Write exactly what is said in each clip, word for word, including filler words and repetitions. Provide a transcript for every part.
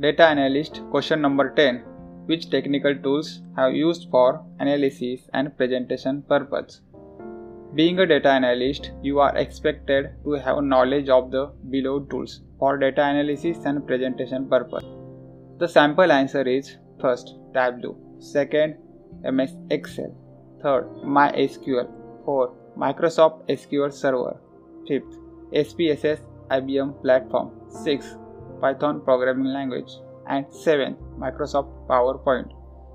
Data analyst question number ten. Which technical tools have used for analysis and presentation purpose? Being a data analyst, you are expected to have knowledge of the below tools for data analysis and presentation purpose. The sample answer is first Tableau, second M S Excel, third MySQL, fourth Microsoft S Q L Server, fifth S P S S I B M Platform, sixth Python programming language, and seventh Microsoft PowerPoint.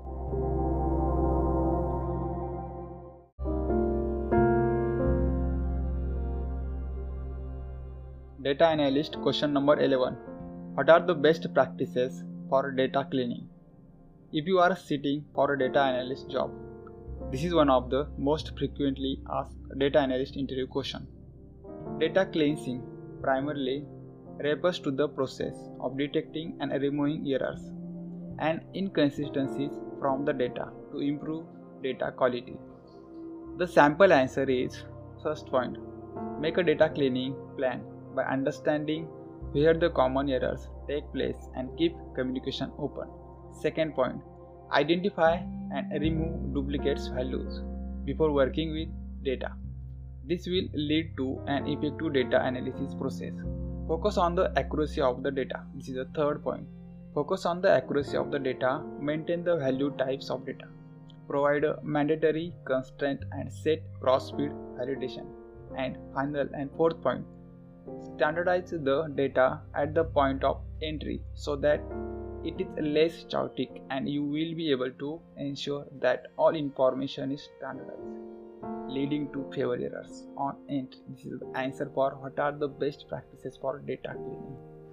Data analyst question number eleven. What are the best practices for data cleaning? If you are sitting for a data analyst job, this is one of the most frequently asked data analyst interview question. Data cleansing primarily refers to the process of detecting and removing errors and inconsistencies from the data to improve data quality. The sample answer is first point. Make a data cleaning plan by understanding where the common errors take place and keep communication open. Second point. Identify and remove duplicates values before working with data. This will lead to an effective data analysis process. Focus on the accuracy of the data. This is the third point. Focus on the accuracy of the data. Maintain the value types of data. Provide a mandatory constraint and set cross-feed validation. And final and fourth point. Standardize the data at the point of entry so that it is less chaotic and you will be able to ensure that all information is standardized, leading to fewer errors on entry. This is the answer for what are the best practices for data cleaning.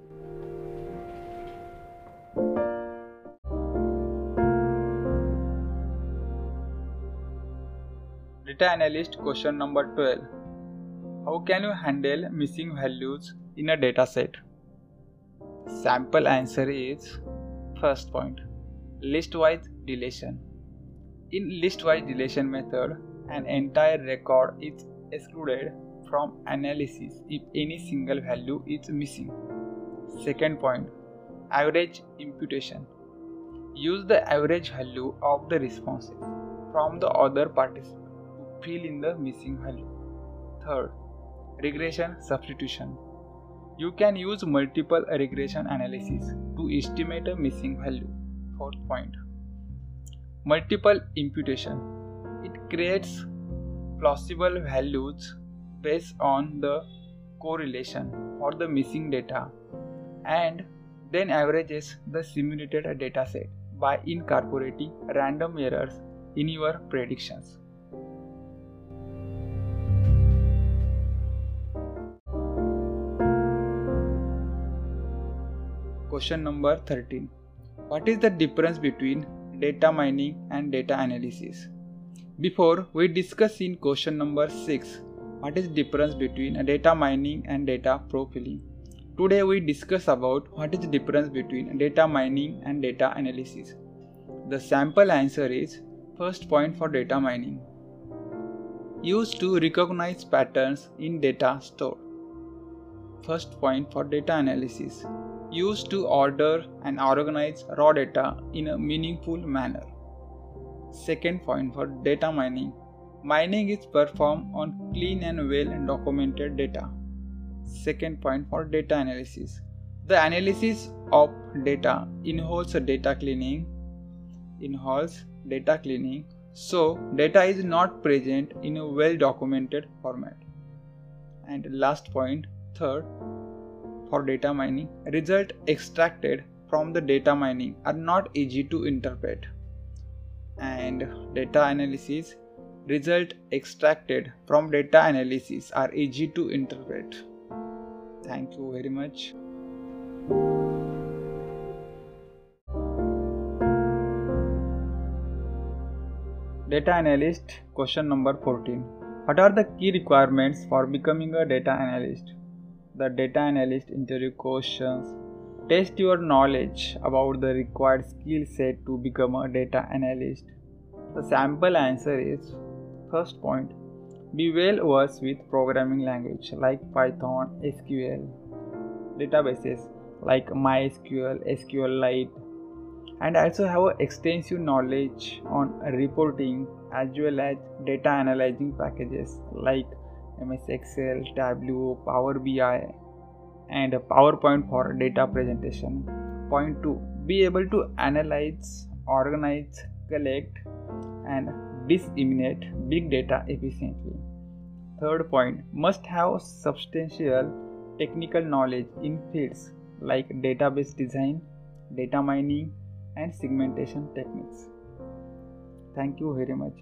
Data analyst question number twelve. How can you handle missing values in a dataset? Sample answer is first point. List-wise deletion. In list-wise deletion method, an entire record is excluded from analysis if any single value is missing. Second point. Average imputation. Use the average value of the responses from the other participants to fill in the missing value. Third. Regression substitution. You can use multiple regression analysis to estimate a missing value. Fourth point. Multiple imputation. It creates plausible values based on the correlation for the missing data and then averages the simulated dataset by incorporating random errors in your predictions. Question number thirteen. What is the difference between data mining and data analysis? Before we discuss in question number six what is difference between data mining and data profiling. Today we discuss about what is the difference between data mining and data analysis. The sample answer is first point for data mining. Used to recognize patterns in data stored. First point for data analysis. Used to order and organize raw data in a meaningful manner. Second point for data mining. Mining is performed on clean and well documented data. Second point for data analysis. The analysis of data involves data cleaning. Involves data cleaning. So data is not present in a well documented format. And last point, third, for data mining, results extracted from the data mining are not easy to interpret, and data analysis, result extracted from data analysis are easy to interpret. Thank you very much. Data analyst question number fourteen. What are the key requirements for becoming a data analyst? The data analyst interview questions test your knowledge about the required skill set to become a data analyst. The sample answer is first point. Be well versed with programming language like Python, S Q L, databases, like MySQL, SQLite, and also have a extensive knowledge on reporting as well as data analyzing packages like M S Excel, Tableau, Power B I, and PowerPoint for data presentation. Point two, be able to analyze, organize, collect, and disseminate big data efficiently. Third point, must have substantial technical knowledge in fields like database design, data mining, and segmentation techniques. Thank you very much.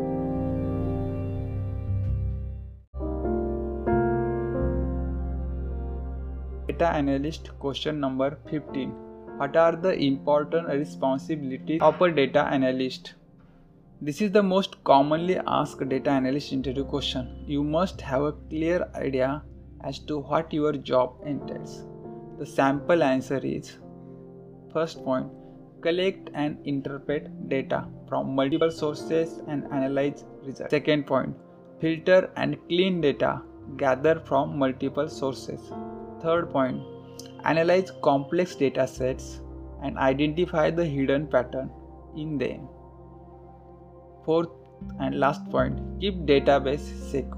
Data analyst question number fifteen. What are the important responsibilities of a data analyst? This is the most commonly asked data analyst interview question. You must have a clear idea as to what your job entails. The sample answer is: first point, collect and interpret data from multiple sources and analyze results. Second point, filter and clean data gathered from multiple sources. Third point, analyze complex data sets and identify the hidden pattern in them. Fourth and last point, keep database secure.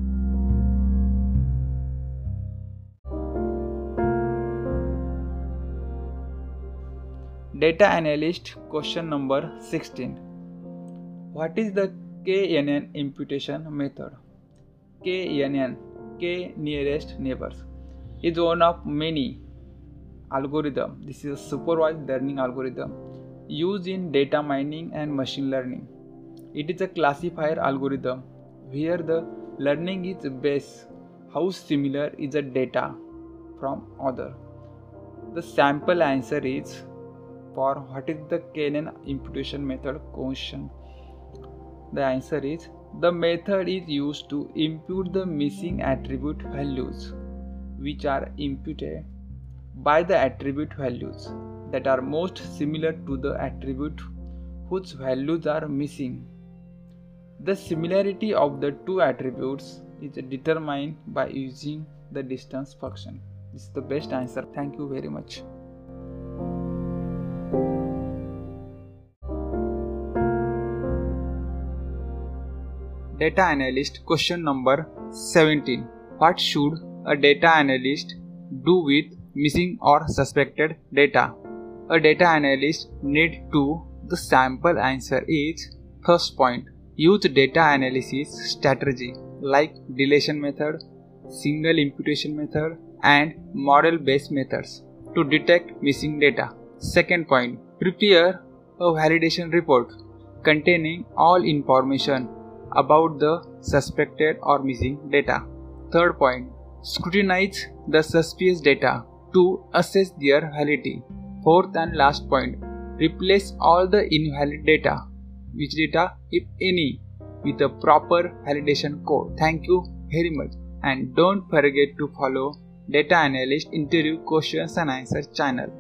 Data analyst question number sixteen. What is the K N N imputation method? K N N, K nearest neighbors, is one of many algorithms. This is a supervised learning algorithm used in data mining and machine learning. It is a classifier algorithm where the learning is based how similar is the data from other. The sample answer is for what is the K N N imputation method question. The answer is: the method is used to impute the missing attribute values, which are imputed by the attribute values that are most similar to the attribute whose values are missing. The similarity of the two attributes is determined by using the distance function. This is the best answer. Thank you very much. Data analyst question number seventeen. What should a data analyst do with missing or suspected data? A data analyst need to. The sample answer is: first point, use data analysis strategy like deletion method, single imputation method, and model based methods to detect missing data. Second point, prepare a validation report containing all information about the suspected or missing data. Third point, scrutinize the suspicious data to assess their validity. Fourth and last point, replace all the invalid data, which data if any, with a proper validation code. Thank you very much, and don't forget to follow Data Analyst Interview Questions and Answers channel.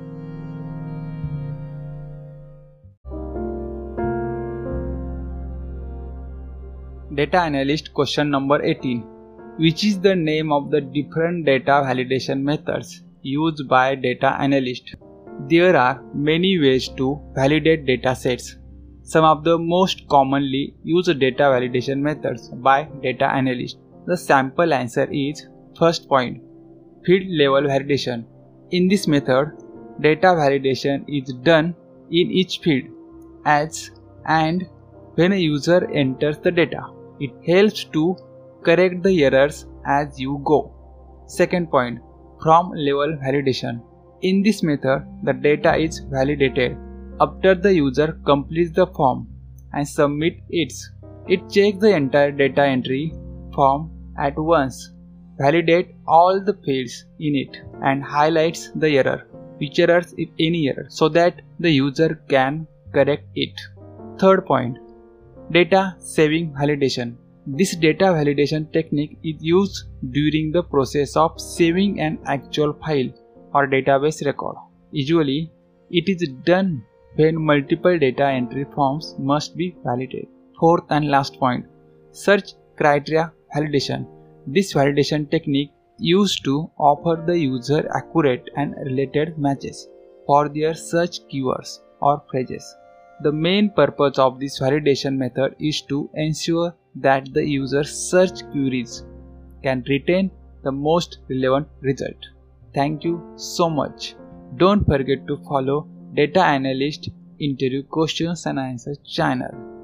Data Analyst question number eighteen. Which is the name of the different data validation methods used by data analyst? There are many ways to validate data sets. Some of the most commonly used data validation methods by data analysts. The sample answer is: first point, field level validation. In this method, data validation is done in each field as and when a user enters the data. It helps to correct the errors as you go. Second point, from level validation. In this method, the data is validated after the user completes the form and submits it. It checks the entire data entry form at once, validates all the fields in it, and highlights the error, which errors if any error, so that the user can correct it. Third point, data saving validation. This data validation technique is used during the process of saving an actual file or database record. Usually, it is done when multiple data entry forms must be validated. Fourth and last point, search criteria validation. This validation technique used to offer the user accurate and related matches for their search keywords or phrases. The main purpose of this validation method is to ensure that the user's search queries can retain the most relevant result. Thank you so much. Don't forget to follow Data Analyst Interview Questions and Answers channel.